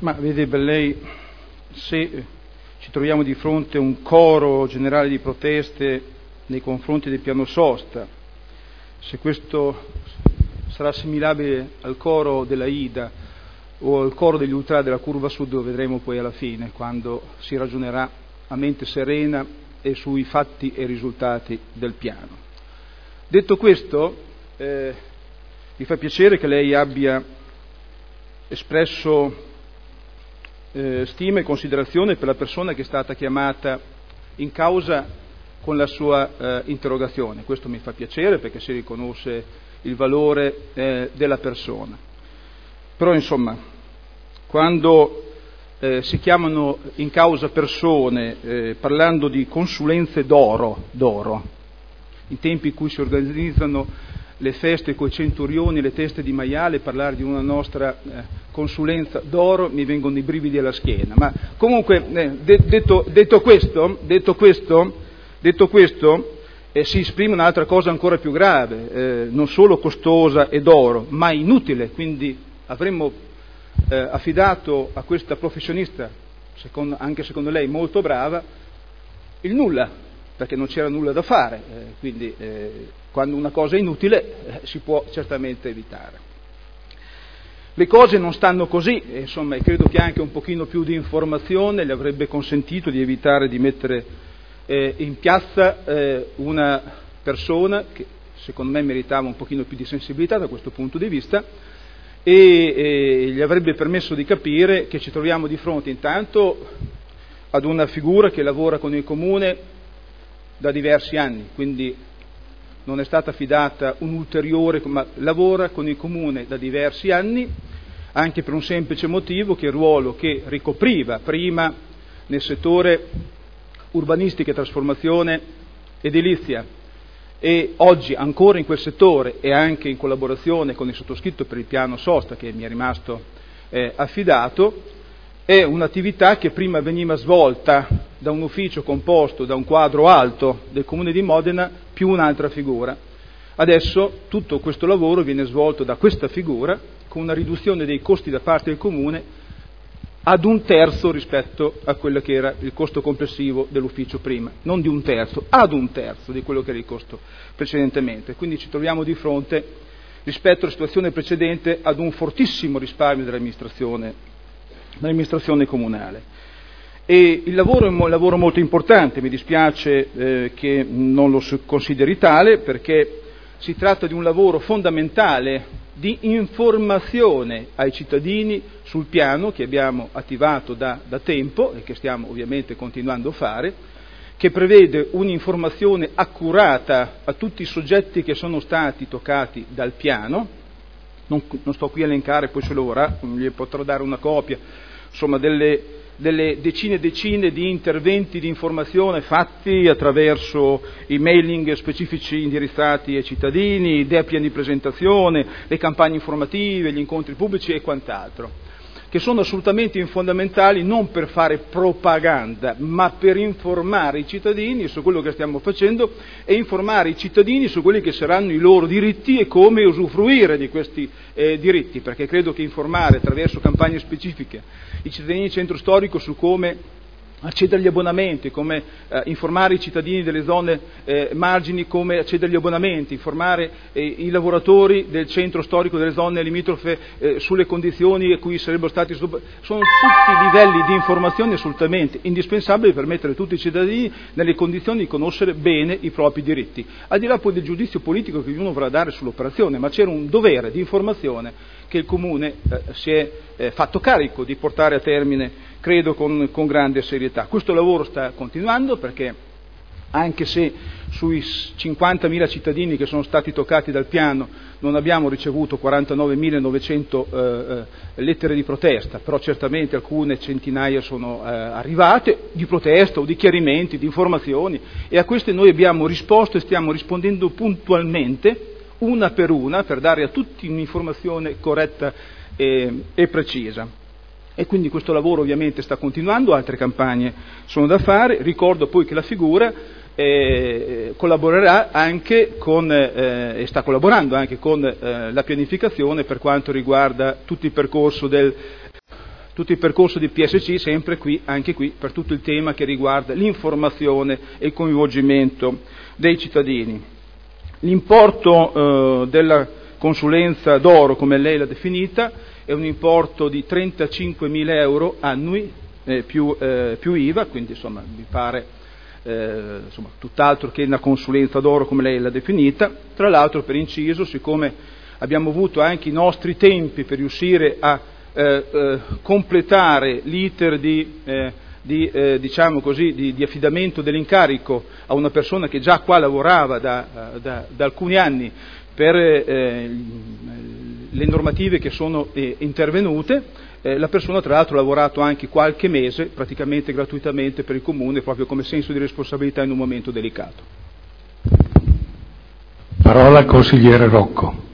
Ma vede lei, se ci troviamo di fronte a un coro generale di proteste nei confronti del piano sosta, se questo sarà assimilabile al coro dell'Aida o al coro degli ultra della curva sud, lo vedremo poi alla fine, quando si ragionerà a mente serena e sui fatti e risultati del piano. Detto questo, mi fa piacere che lei abbia espresso stima e considerazione per la persona che è stata chiamata in causa con la sua interrogazione. Questo mi fa piacere perché si riconosce il valore della persona. Però insomma, quando si chiamano in causa persone parlando di consulenze d'oro, in tempi in cui si organizzano le feste coi centurioni, le teste di maiale, parlare di una nostra consulenza d'oro, mi vengono i brividi alla schiena. Ma comunque, detto questo, si esprime un'altra cosa ancora più grave, non solo costosa e d'oro, ma inutile. Quindi avremmo affidato a questa professionista, anche secondo lei molto brava, il nulla, perché non c'era nulla da fare, quindi quando una cosa è inutile si può certamente evitare. Le cose non stanno così, insomma, e credo che anche un pochino più di informazione le avrebbe consentito di evitare di mettere in piazza una persona che secondo me meritava un pochino più di sensibilità da questo punto di vista e gli avrebbe permesso di capire che ci troviamo di fronte intanto ad una figura che lavora con il Comune da diversi anni, quindi non è stata affidata un'ulteriore, ma lavora con il Comune da diversi anni, anche per un semplice motivo, che il ruolo che ricopriva prima nel settore urbanistica e trasformazione edilizia e oggi ancora in quel settore e anche in collaborazione con il sottoscritto per il piano sosta che mi è rimasto affidato, è un'attività che prima veniva svolta da un ufficio composto da un quadro alto del Comune di Modena più un'altra figura. Adesso tutto questo lavoro viene svolto da questa figura con una riduzione dei costi da parte del Comune ad un terzo rispetto a quello che era il costo complessivo dell'ufficio prima, non di un terzo, ad un terzo di quello che era il costo precedentemente. Quindi ci troviamo di fronte, rispetto alla situazione precedente, ad un fortissimo risparmio dell'amministrazione comunale. E il lavoro è un lavoro molto importante, mi dispiace che non lo consideri tale, perché si tratta di un lavoro fondamentale di informazione ai cittadini sul piano che abbiamo attivato da tempo e che stiamo ovviamente continuando a fare, che prevede un'informazione accurata a tutti i soggetti che sono stati toccati dal piano. Non sto qui a elencare, poi se lo vorrà, gli potrò dare una copia, insomma delle decine e decine di interventi di informazione fatti attraverso i mailing specifici indirizzati ai cittadini, idee piani di presentazione, le campagne informative, gli incontri pubblici e quant'altro, che sono assolutamente fondamentali non per fare propaganda, ma per informare i cittadini su quello che stiamo facendo e informare i cittadini su quelli che saranno i loro diritti e come usufruire di questi diritti, perché credo che informare attraverso campagne specifiche i cittadini del centro storico su come accedere agli abbonamenti, come informare i cittadini delle zone margini come accedere agli abbonamenti, informare i lavoratori del centro storico delle zone limitrofe sulle condizioni a cui sarebbero stati sono tutti livelli di informazione assolutamente indispensabili per mettere tutti i cittadini nelle condizioni di conoscere bene i propri diritti, al di là poi del giudizio politico che ognuno vorrà dare sull'operazione, ma c'era un dovere di informazione che il Comune si è fatto carico di portare a termine, credo con grande serietà. Questo lavoro sta continuando perché anche se sui 50.000 cittadini che sono stati toccati dal piano non abbiamo ricevuto 49.900 lettere di protesta, però certamente alcune centinaia sono arrivate di protesta o di chiarimenti, di informazioni, e a queste noi abbiamo risposto e stiamo rispondendo puntualmente, una per dare a tutti un'informazione corretta e precisa. E quindi questo lavoro ovviamente sta continuando, altre campagne sono da fare. Ricordo poi che la figura collaborerà anche con, e sta collaborando anche con la pianificazione per quanto riguarda tutto il percorso del tutto il percorso di PSC, sempre qui, anche qui, per tutto il tema che riguarda l'informazione e il coinvolgimento dei cittadini. L'importo della consulenza d'oro, come lei l'ha definita, è un importo di 35.000 euro annui più IVA, quindi insomma mi pare tutt'altro che una consulenza d'oro come lei l'ha definita. Tra l'altro, per inciso, siccome abbiamo avuto anche i nostri tempi per riuscire a completare l'iter di affidamento dell'incarico a una persona che già qua lavorava da alcuni anni per le normative che sono intervenute, la persona tra l'altro ha lavorato anche qualche mese praticamente gratuitamente per il Comune, proprio come senso di responsabilità in un momento delicato. Parola al consigliere Rocco.